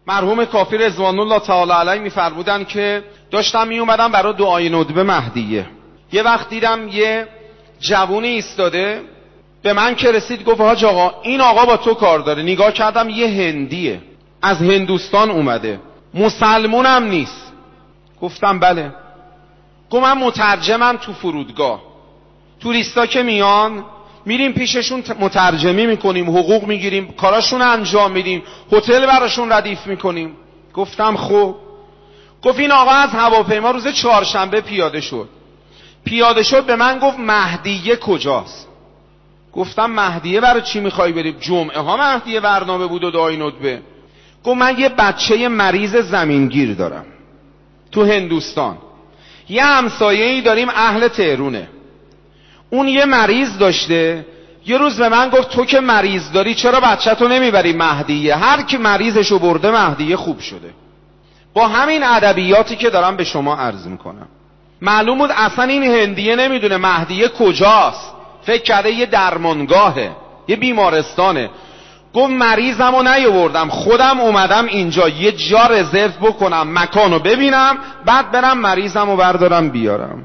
مرحوم کافی رضوان الله تعالی علیه میفرمودن که داشتم می اومدم برای دعای ندبه مهدیه. یه وقت دیدم یه جوونی ایستاده، به من که رسید گفت حاج آقا این آقا با تو کار داره. نگاه کردم یه هندیه، از هندوستان اومده، مسلمونم نیست. گفتم بله. گفت من مترجمم تو فرودگاه، توریستا که میان میریم پیششون مترجمی میکنیم، حقوق میگیریم، کاراشون انجام میدیم، هتل براشون ردیف میکنیم. گفتم خب. گفت این آقا از هواپیما روز چهارشنبه پیاده شد به من گفت مهدیه کجاست؟ گفتم مهدیه برای چی میخوای بریم؟ جمعه ها مهدیه برنامه بود و دعای ندبه. گفت من یه بچه مریض زمینگیر دارم تو هندوستان، یه همسایه‌ای داریم اهل تهرونه، اون یه مریض داشته، یه روز به من گفت تو که مریض داری چرا بچه‌تو نمیبری مهدیه؟ هر کی مریضشو برده مهدیه خوب شده. با همین ادبیاتی که دارم به شما عرض میکنم، معلوم بود اصلا این هندیه نمیدونه مهدیه کجاست، فکر کرده یه درمانگاهه، یه بیمارستانه. گفت مریضمو نیاوردم، خودم اومدم اینجا یه جا رزرو بکنم، مکانو ببینم، بعد برم مریضمو بردارم بیارم.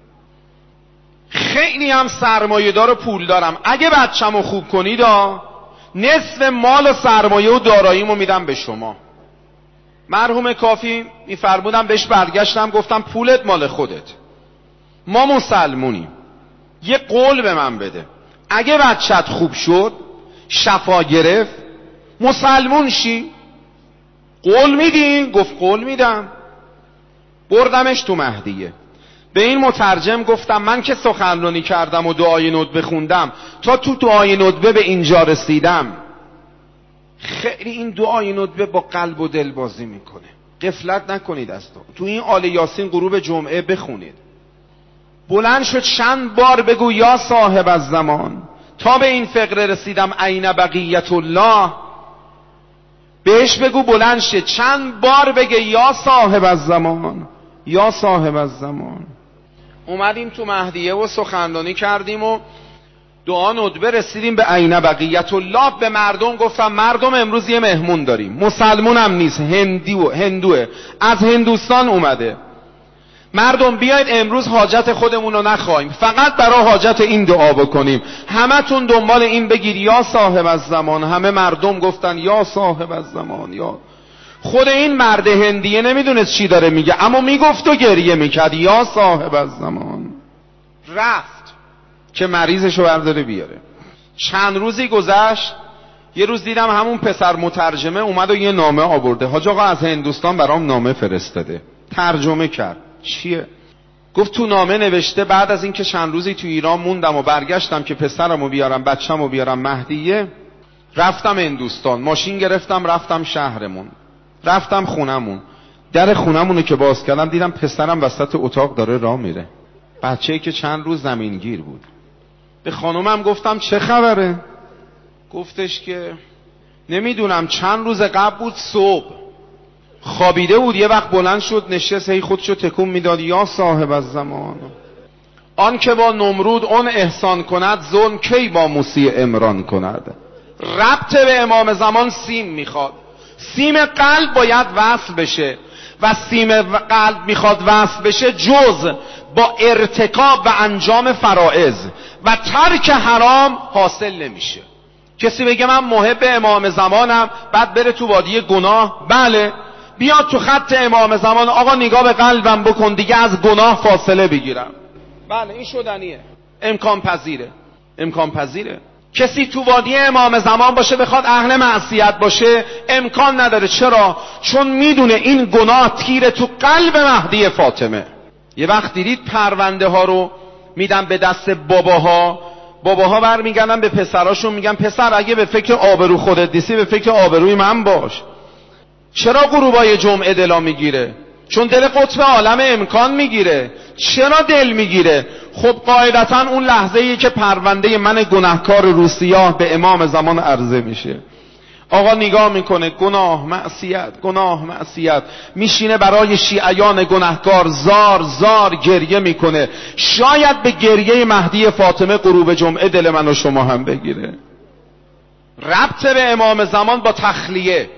خیلی هم سرمایه دار و پول دارم، اگه بچه‌مو خوب کنید نصف مال و سرمایه و داراییمو میدم به شما. مرحوم کافی میفرمودم بهش برگشتم گفتم پولت مال خودت، ما مسلمونیم، یه قول به من بده اگه بچت خوب شد شفا گرفت مسلمون شی. قول میدی؟ گفت قول میدم. بردمش تو مهدیه. به این مترجم گفتم من که سخنرانی کردم و دعای ندبه خوندم، تا تو دعای ندبه به اینجا رسیدم، خیلی این دعای ندبه با قلب و دل بازی میکنه. غفلت نکنید از تو این آل یاسین غروب جمعه بخونید. بلند شد چند بار بگو یا صاحب الزمان، تا به این فقره رسیدم عین بقیت الله. بهش بگو بلند شد چند بار بگه یا صاحب الزمان، یا صاحب الزمان. اومدیم تو مهدیه و سخنرانی کردیم و دعا ندبه رسیدیم به عین بقیت الله. به مردم گفتم مردم امروز یه مهمون داریم، مسلمونم نیست، هندوه، از هندوستان اومده. مردم بیاید امروز حاجت خودمون رو نخواهیم، فقط برای حاجت این دعا بکنیم. همه تون دنبال این بگیر یا صاحب الزمان. همه مردم گفتن یا صاحب الزمان. یا خود این مرد هندیه نمیدونست چی داره میگه، اما میگفت و گریه میکرد یا صاحب الزمان. رفت که مریضشو برداره بیاره. چند روزی گذشت، یه روز دیدم همون پسر مترجمه اومد و یه نامه آورده، حاج آقا از هندوستان برام نامه فرستاده. ترجمه کرد. چیه؟ گفت تو نامه نوشته بعد از اینکه چند روزی تو ایران موندم و برگشتم که پسرمو بیارم بچه‌مو بیارم مهدیه، رفتم هندوستان، ماشین گرفتم رفتم شهرمون، رفتم خونمون. در خونمونو که باز کردم دیدم پسرم وسط اتاق داره راه میره، بچه‌ای که چند روز زمینگیر بود. به خانومم گفتم چه خبره؟ گفتش که نمیدونم، چند روز قبل بود صبح خوابیده بود، یه وقت بلند شد نشست، هی خودشو تکون میداد یا صاحب الزمان. آن که با نمرود اون احسان کند، ظلم کی با موسی عمران کند. ربط به امام زمان سیم میخواد، سیم قلب باید وصل بشه و سیم قلب میخواد وصل بشه جز با ارتکاب و انجام فرائض و ترک حرام حاصل نمیشه. کسی بگه من محب امام زمانم بعد بره تو وادی گناه، بله بیاد تو خط امام زمان، آقا نگاه به قلبم بکن دیگه از گناه فاصله بگیرم، بله این شدنیه، امکان پذیره. کسی تو وادی امام زمان باشه بخواد اهل معصیت باشه امکان نداره. چرا؟ چون میدونه این گناه تیره تو قلب مهدی فاطمه. یه وقت دیدید پرونده ها رو میدن به دست باباها برمیگردن به پسراشون میگن پسر اگه به فکر آبرو خودت نیستی به فکر آبروی من باش. چرا غروبای جمعه دلا میگیره؟ چون دل قطب عالم امکان میگیره. چرا دل میگیره؟ خب قاعدتا اون لحظه ای که پرونده من گناهکار روسیاه به امام زمان عرضه میشه، آقا نگاه میکنه گناه معصیت، میشینه برای شیعیان گناهکار زار گریه میکنه. شاید به گریه مهدی فاطمه غروب جمعه دل من و شما هم بگیره. ربط به امام زمان با تخلیه،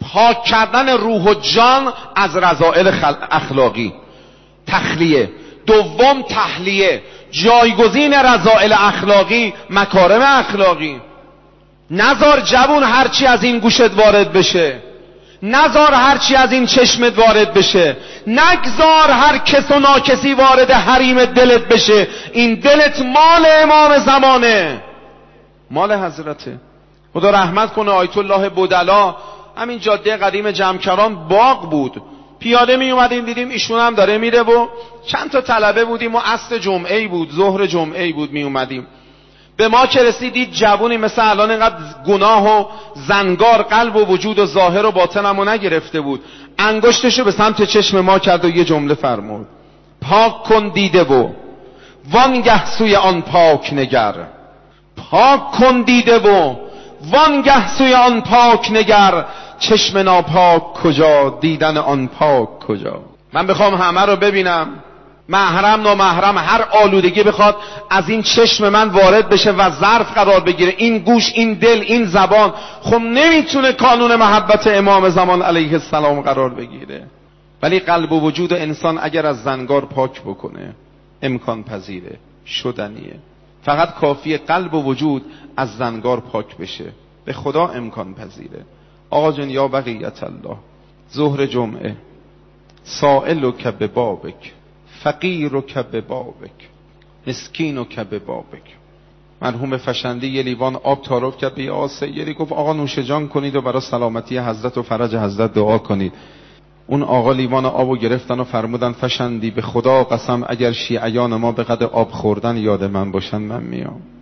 پاک کردن روح و جان از رذائل اخلاقی، تخلیه. دوم تحلیه، جایگزین رذائل اخلاقی مکارم اخلاقی. نزار جوون هرچی از این گوشت وارد بشه، نزار هرچی از این چشمت وارد بشه، نگذار هر کس و ناکسی وارد حریم دلت بشه. این دلت مال امام زمانه، مال حضرته. خدا رحمت کنه آیت الله بدلا، همین جاده قدیم جمکران باغ بود، پیاده می اومدیم دیدیم ایشون هم داره میره و چند تا طلبه بودیم و عصر جمعه بود، ظهر جمعه بود، می اومدیم. به ما که رسیدید جوونی مثل الان اینقدر گناه و زنگار قلب و وجود و ظاهر و باطنمو نگرفته بود، انگشتشو به سمت چشم ما کرد و یه جمله فرمود: پاک کن دیده و وانگه سوی آن پاک نگر. پاک کن دیده و وانگه سوی آن پاک نگر، چشم ناپاک کجا، دیدن آن پاک کجا. من بخوام همه رو ببینم، محرم نامحرم هر آلودگی بخواد از این چشم من وارد بشه و ظرف قرار بگیره، این گوش، این دل، این زبان، خب نمیتونه کانون محبت امام زمان علیه السلام قرار بگیره. ولی قلب و وجود انسان اگر از زنگار پاک بکنه امکان پذیره، شدنیه. فقط کافیه قلب و وجود از زنگار پاک بشه، به خدا امکان پذیره. آقا جان یا بقیت الله، ظهر جمعه، سائلک ببابک، فقیرک ببابک، مسکینک ببابک. مرحوم فشندی یه لیوان آب تعارف کرد به آقا سیری، گفت آقا نوش جان کنید و برای سلامتی حضرت و فرج حضرت دعا کنید. اون آقا لیوان آبو گرفتن و فرمودن فشندی به خدا قسم اگر شیعیان ما به قدر آب خوردن یاد من باشن من میام.